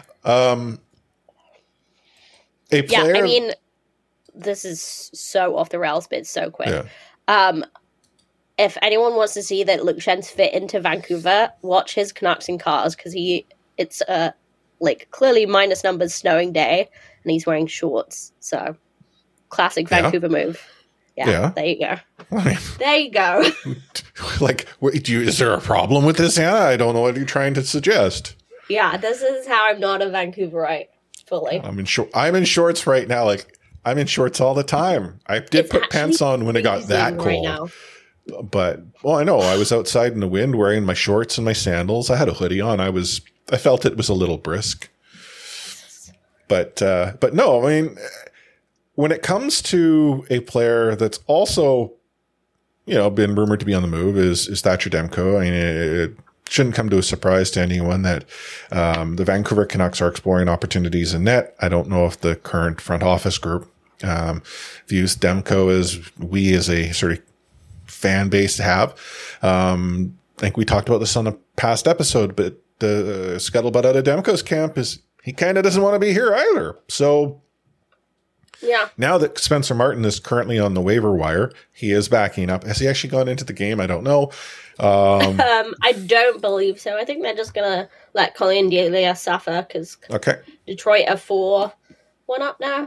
player. Yeah, I mean, this is so off the rails, but it's so quick. Yeah. If anyone wants to see that Luke Shen's fit into Vancouver, watch his Canucks in cars because it's a clearly minus numbers snowing day and he's wearing shorts. So classic Vancouver move. Yeah, there you go. There you go. Like, is there a problem with this, Anna? I don't know what you're trying to suggest. Yeah, this is how I'm not a Vancouverite fully. I'm in shorts right now. Like, I'm in shorts all the time. I did put pants on when it got that cold. Right now. But, well, I know. I was outside in the wind wearing my shorts and my sandals. I had a hoodie on. I felt it was a little brisk. But no, I mean, when it comes to a player that's also, been rumored to be on the move is Thatcher Demko. I mean, it shouldn't come to a surprise to anyone that the Vancouver Canucks are exploring opportunities in net. I don't know if the current front office group views Demko as a sort of fan base to have. I think we talked about this on a past episode, but the scuttlebutt out of Demko's camp is he kind of doesn't want to be here either. So yeah, now that Spencer Martin is currently on the waiver wire, he is backing up. Has he actually gone into the game? I don't know. I don't believe so. I think they're just gonna let Colin Delia suffer because Detroit are 4-1 up now.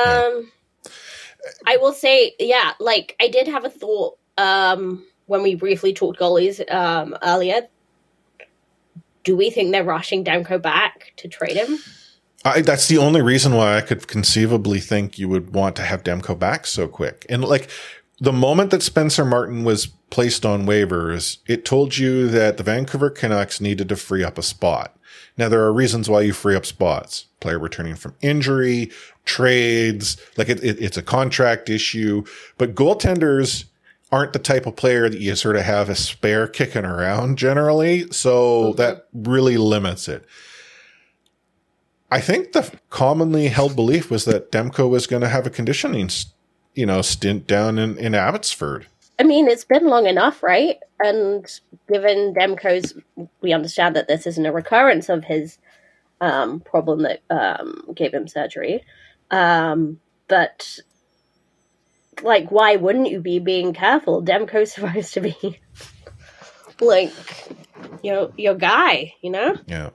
I will say, I did have a thought when we briefly talked goalies earlier. Do we think they're rushing Demko back to trade him? That's the only reason why I could conceivably think you would want to have Demko back so quick. And the moment that Spencer Martin was placed on waivers, it told you that the Vancouver Canucks needed to free up a spot. Now, there are reasons why you free up spots. Player returning from injury, trades, it's a contract issue. But goaltenders aren't the type of player that you sort of have a spare kicking around generally. So that really limits it. I think the commonly held belief was that Demko was going to have a conditioning, stint down in Abbotsford. I mean, it's been long enough, right? And given Demko's, we understand that this isn't a recurrence of his problem that gave him surgery. But why wouldn't you be being careful? Demko's supposed to be your guy, Yeah.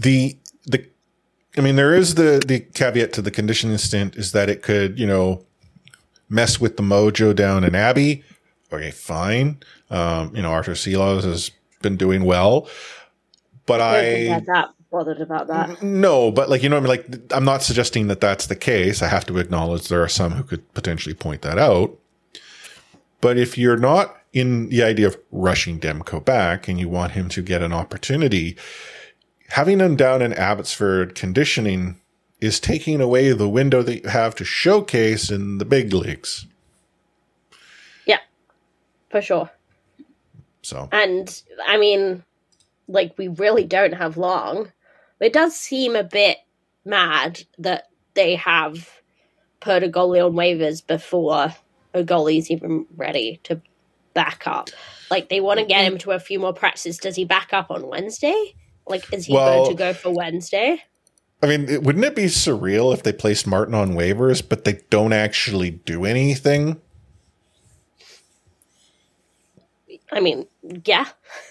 There is the caveat to the conditioning stint is that it could, mess with the mojo down in Abbey. Okay, fine. Arthur Silos has been doing well, but I'm not bothered about that. No, but I'm not suggesting that that's the case. I have to acknowledge there are some who could potentially point that out. But if you're not in the idea of rushing Demko back and you want him to get an opportunity, having him down in Abbotsford conditioning is taking away the window that you have to showcase in the big leagues. Yeah, for sure. So, and I mean, we really don't have long. It does seem a bit mad that they have put a goalie on waivers before a goalie's even ready to back up. They want to get him to a few more practices. Does he back up on Wednesday? Is he going to go for Wednesday? I mean, wouldn't it be surreal if they placed Martin on waivers, but they don't actually do anything? I mean, yeah.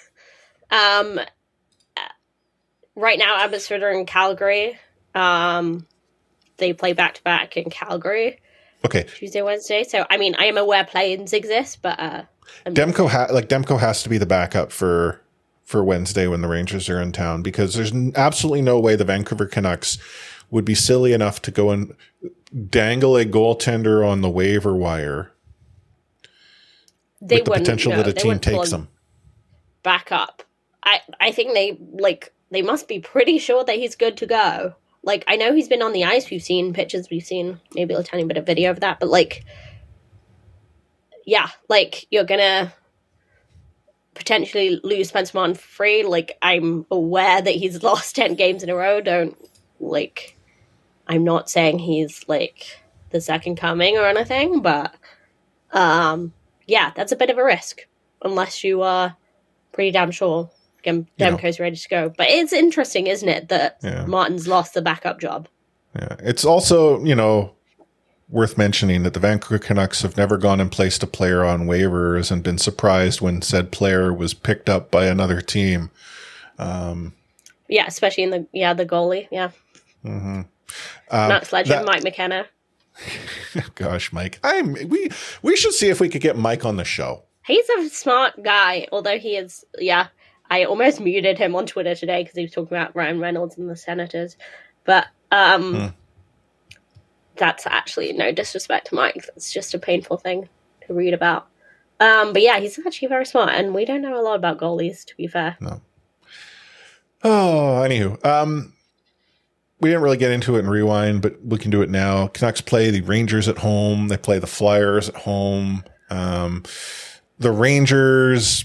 Right now, Abbotsford are in Calgary. They play back-to-back in Calgary. Okay. Tuesday, Wednesday. So, I mean, I am aware play-ins exist, but... Demko has to be the backup for for Wednesday when the Rangers are in town, because there's absolutely no way the Vancouver Canucks would be silly enough to go and dangle a goaltender on the waiver wire with the potential that a team takes them. Back up. I think they must be pretty sure that he's good to go. Like, I know he's been on the ice. We've seen pictures. We've seen maybe a tiny bit of video of that. But, like, yeah, like, you're going to potentially lose Spencer Martin for free. Like, I'm aware that he's lost 10 games in a row. I'm not saying he's, like, the second coming or anything. But, yeah, that's a bit of a risk. Unless you are pretty damn sure Demko's ready to go. But it's interesting, isn't it, that Martin's lost the backup job. Yeah. It's also, worth mentioning that the Vancouver Canucks have never gone and placed a player on waivers and been surprised when said player was picked up by another team. Yeah, especially in the goalie. Yeah. Mm-hmm. Matt Sledger, Mike McKenna. Gosh, Mike. We should see if we could get Mike on the show. He's a smart guy, although he is, I almost muted him on Twitter today because he was talking about Ryan Reynolds and the Senators. But that's actually no disrespect to Mike. It's just a painful thing to read about. But yeah, he's actually very smart, and we don't know a lot about goalies, to be fair. No. Oh, anywho. We didn't really get into it in Rewind, but we can do it now. Canucks play the Rangers at home. They play the Flyers at home. The Rangers,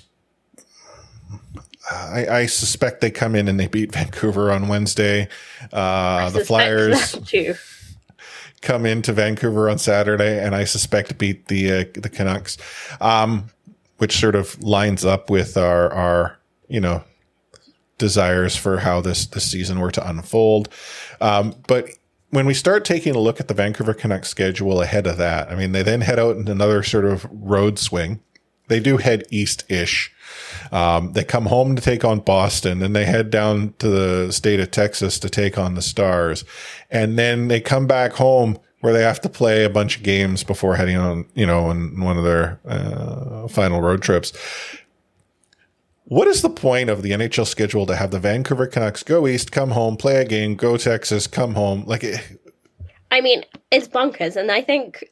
I suspect they come in and they beat Vancouver on Wednesday. The Flyers come into Vancouver on Saturday, and I suspect beat the Canucks, which sort of lines up with our desires for how this season were to unfold. But when we start taking a look at the Vancouver Canucks schedule ahead of that, I mean, they then head out in another sort of road swing. They do head east-ish. They come home to take on Boston, and they head down to the state of Texas to take on the Stars. And then they come back home where they have to play a bunch of games before heading on, on one of their final road trips. What is the point of the NHL schedule to have the Vancouver Canucks go east, come home, play a game, go Texas, come home? I mean, it's bonkers, and I think,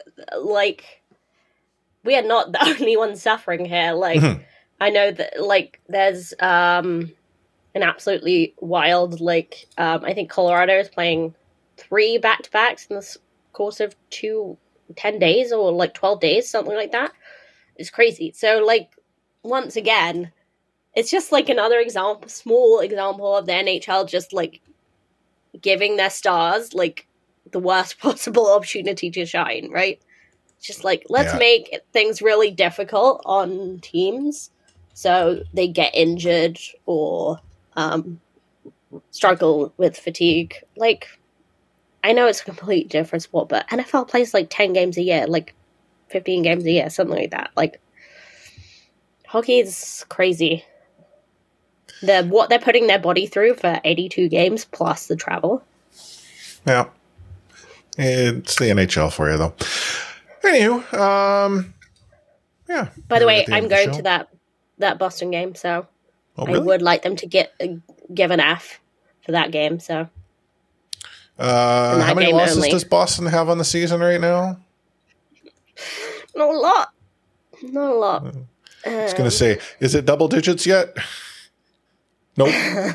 we are not the only ones suffering here. I know that, there's an absolutely wild, I think Colorado is playing 3 back-to-backs in the course of 10 days or, 12 days, something like that. It's crazy. So, once again, it's just, another small example of the NHL just, giving their stars, the worst possible opportunity to shine, right? Just let's make things really difficult on teams so they get injured or struggle with fatigue. I know it's a completely different sport, but NFL plays 10 games a year, 15 games a year, something like that. Hockey is crazy. What they're putting their body through for 82 games plus the travel. Yeah. It's the NHL for you, though. Anywho, yeah. By the way, I'm going to that Boston game, so really? I would like them to give an F for that game. So, how many losses does Boston have on the season right now? Not a lot. Not a lot. I was going to say, is it double digits yet? Nope.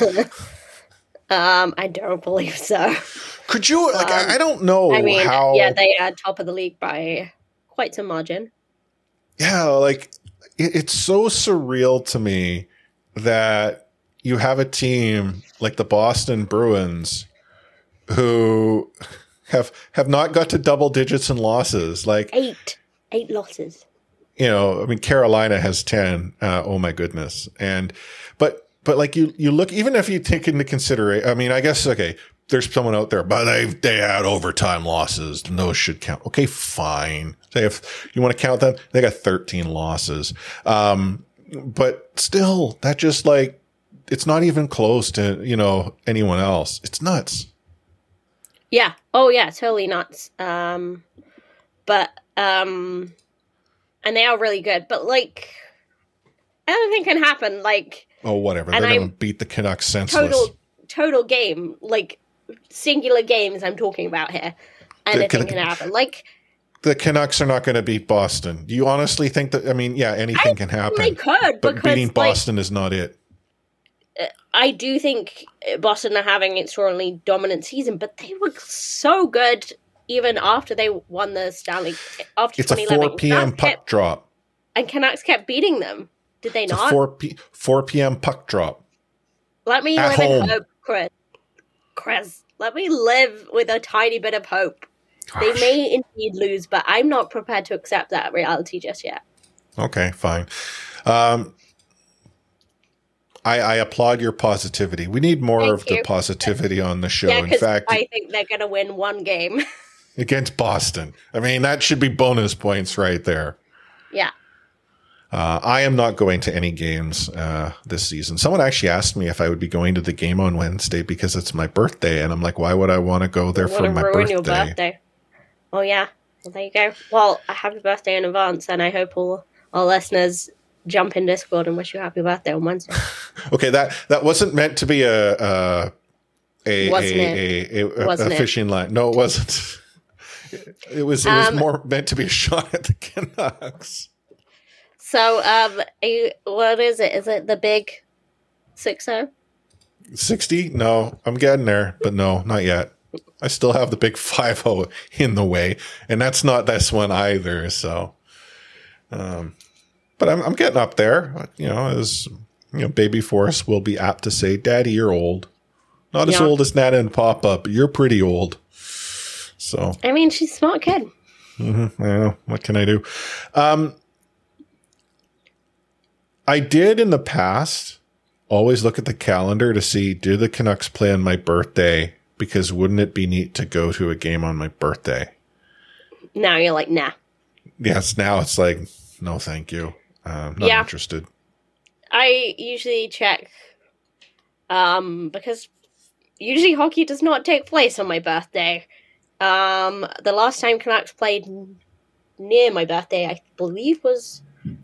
I don't believe so. Could you, I don't know how... Yeah, they are top of the league by quite some margin. Yeah, it's so surreal to me that you have a team like the Boston Bruins who have not got to double digits in losses. 8 losses. Carolina has 10. Oh my goodness. But you look, even if you take into consideration, I guess, okay, there's someone out there, but they had overtime losses, and those should count. Okay, fine. Say if you want to count them, they got 13 losses. But still, that just it's not even close to, anyone else. It's nuts. Yeah. Oh yeah, totally nuts. But and they are really good, but anything can happen. Oh, whatever. And They're going to beat the Canucks senseless. Total game, like singular games I'm talking about here. Anything can happen. Like, the Canucks are not going to beat Boston. Do you honestly think that? I mean, yeah, anything can happen. They could, but because, beating Boston is not it. I do think Boston are having an extraordinarily dominant season, but they were so good even after they won the Stanley. After It's a 4 p.m. puck drop, and Canucks kept beating them. Did they not? A 4 p.m. puck drop. Let me At live home. in hope, Chris. Let me live with a tiny bit of hope. Gosh. They may indeed lose, but I'm not prepared to accept that reality just yet. Okay, fine. I applaud your positivity. We need more of the positivity on the show. Yeah, In fact, I think they're going to win one game. against Boston. I mean, that should be bonus points right there. Yeah. I am not going to any games this season. Someone actually asked me if I would be going to the game on Wednesday because it's my birthday, and I'm like, why would I want to go there for my birthday? Your birthday? Oh yeah. Well, there you go. Well, happy birthday in advance, and I hope all our listeners jump in Discord and wish you a happy birthday on Wednesday. Okay, that wasn't meant to be a fishing line. No, it wasn't. It was more meant to be a shot at the Canucks. So, what is it? Is it the big 6-0? 60? No, I'm getting there, but no, not yet. I still have the big 5-0 in the way, and that's not this one either. So, but I'm getting up there. You know, as you know, Baby Force will be apt to say, "Daddy, you're old. Not as old as Nana and Papa, but you're pretty old." So, I mean, she's a smart kid. Mm-hmm, I know. What can I do? I did in the past always look at the calendar to see, do the Canucks play on my birthday? Because wouldn't it be neat to go to a game on my birthday? Now you're like, nah. Yes, now it's like, no, thank you. Not interested. I usually check, because usually hockey does not take place on my birthday. The last time Canucks played near my birthday, I believe, was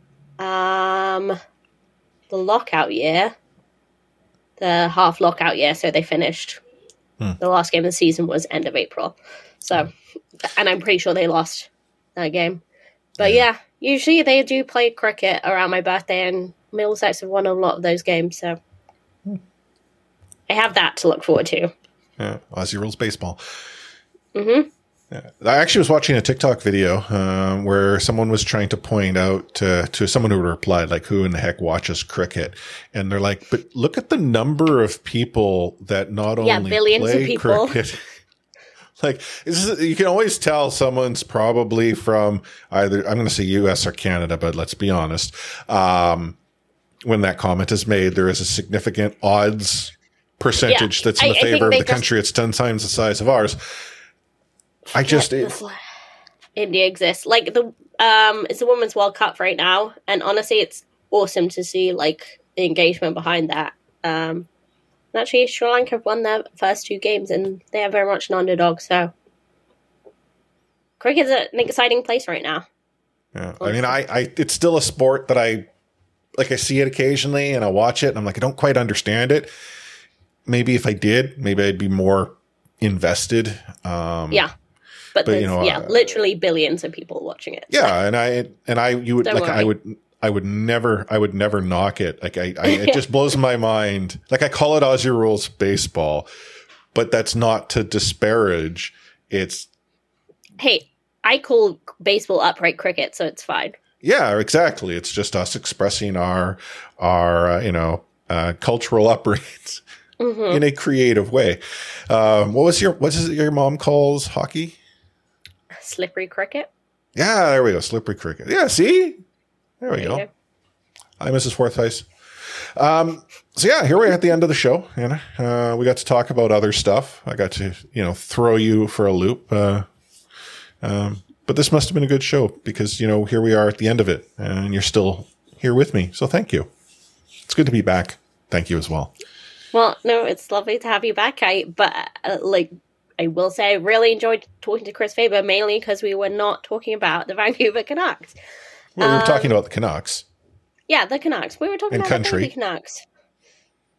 the lockout year, the half lockout year. So they finished. The last game of the season was end of April. So, and I'm pretty sure they lost that game. But yeah, usually they do play cricket around my birthday, and Middlesex have won a lot of those games. So I have that to look forward to. Yeah, Aussie rules baseball. Mm-hmm. Yeah. I actually was watching a TikTok video where someone was trying to point out to someone who replied, like, who in the heck watches cricket? And they're like, but look at the number of people that not only billions play of people. cricket. Like, you can always tell someone's probably from either, I'm going to say US or Canada, but let's be honest. When that comment is made, there is a significant odds percentage that's in the favor of the country. It's 10 times the size of ours. India exists. Like it's a Women's World Cup right now, and honestly, it's awesome to see like the engagement behind that. And actually, Sri Lanka won their first 2 games, and they are very much an underdog. So, cricket's an exciting place right now. Yeah, I mean, it's still a sport that I see it occasionally, and I watch it, and I'm like, I don't quite understand it. Maybe if I did, maybe I'd be more invested. But you know, literally billions of people watching it. Yeah, I would never knock it. Like it just blows my mind. Like, I call it Aussie rules baseball, but that's not to disparage. It's, hey, I call baseball upright cricket, so it's fine. Yeah, exactly. It's just us expressing our cultural upbringings in a creative way. What is it your mom calls hockey? Slippery cricket. Yeah, there we go. Slippery cricket. Yeah, see? There we go. Hi, Mrs. Forsyth. So yeah, here we're at the end of the show, Anna. We got to talk about other stuff. I got to, throw you for a loop. But this must have been a good show because, here we are at the end of it and you're still here with me. So thank you. It's good to be back. Thank you as well. Well, no, it's lovely to have you back. I will say I really enjoyed talking to Chris Faber, mainly because we were not talking about the Vancouver Canucks. Well, we were talking about the Canucks. Yeah, the Canucks. We were talking about the Canucks.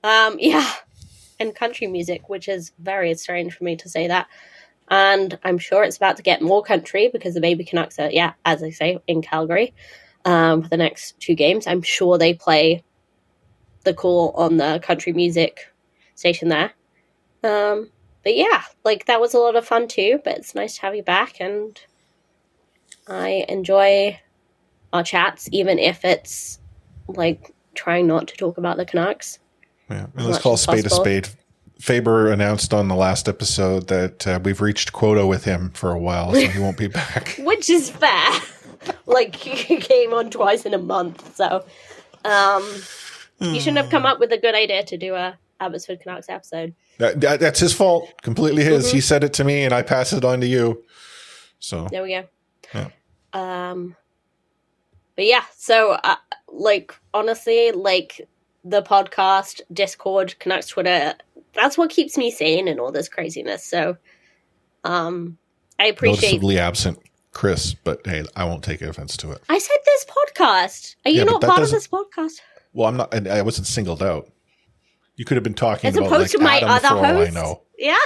Yeah. And country music, which is very strange for me to say that. And I'm sure it's about to get more country because the Baby Canucks are, as I say, in Calgary for the next 2 games. I'm sure they play the call on the country music station there. But yeah, like that was a lot of fun too, but it's nice to have you back, and I enjoy our chats, even if it's like trying not to talk about the Canucks. Yeah, and let's call a spade a spade. Faber announced on the last episode that we've reached quota with him for a while, so he won't be back. Which is fair. Like, he came on twice in a month, so you shouldn't have come up with a good idea to do a Abbotsford Canucks episode. That's his fault. Completely his. Mm-hmm. He said it to me, and I passed it on to you. So there we go. Yeah. But yeah, so like honestly, like the podcast, Discord, Canucks Twitter, that's what keeps me sane in all this craziness. So I appreciate noticeably absent Chris, but hey, I won't take offense to it. I said this podcast. Are you not part of this podcast? Well, I'm not. I wasn't singled out. You could have been talking as about opposed to my Adam other for all hosts. I know. Yeah.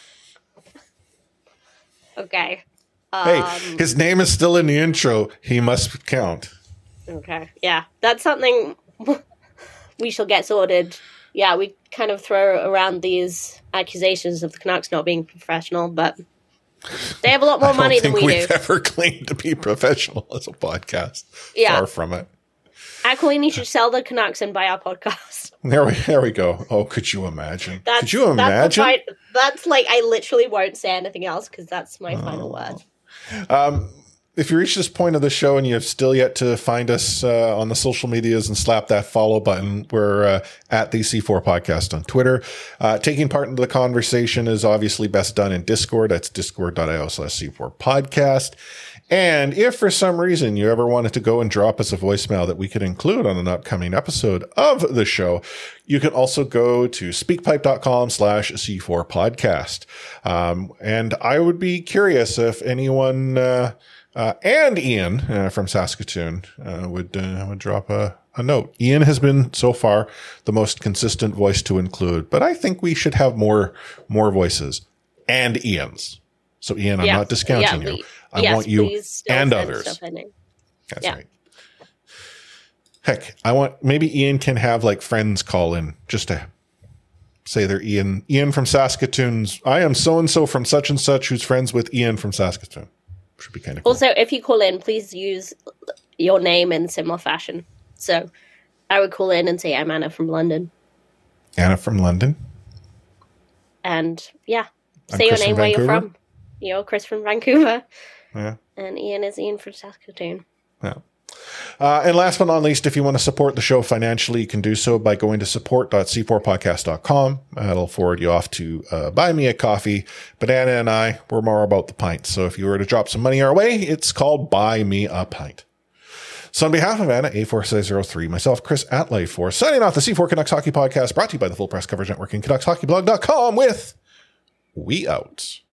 Okay. Hey, his name is still in the intro. He must count. Okay. Yeah, that's something we shall get sorted. Yeah, we kind of throw around these accusations of the Canucks not being professional, but they have a lot more money than we do. I don't think we've ever claimed to be professional as a podcast. Yeah. Far from it. Actually, we need to sell the Canucks and buy our podcast. There we go. Oh, could you imagine? Could you imagine? That's like, I literally won't say anything else because that's my final word. If you reach this point of the show and you have still yet to find us on the social medias and slap that follow button, we're at the C4 Podcast on Twitter. Taking part in the conversation is obviously best done in Discord. That's discord.io/C4 Podcast. And if for some reason you ever wanted to go and drop us a voicemail that we could include on an upcoming episode of the show, you can also go to speakpipe.com/C4 Podcast. And I would be curious if anyone, and Ian from Saskatoon would drop a note. Ian has been so far the most consistent voice to include, but I think we should have more voices and Ian's. So Ian, I'm not discounting you. I want you and others. That's right. Heck, maybe Ian can have like friends call in just to say they're Ian from Saskatoon's. I am so-and-so from such and such who's friends with Ian from Saskatoon. Should be kind of cool. Also, if you call in, please use your name in similar fashion. So I would call in and say, I'm Anna from London. Anna from London? And say your name where you're from. You're Chris from Vancouver. Yeah. And Ian is Ian from Saskatoon. Yeah. And last but not least, if you want to support the show financially, you can do so by going to support.c4podcast.com. That'll forward you off to buy me a coffee. But Anna and I, we're more about the pint. So if you were to drop some money our way, it's called Buy Me a Pint. So on behalf of Anna, A4603, myself, Chris at Life4, signing off the C4 Canucks Hockey Podcast, brought to you by the Full Press Coverage Network and CanucksHockeyBlog.com with We Out.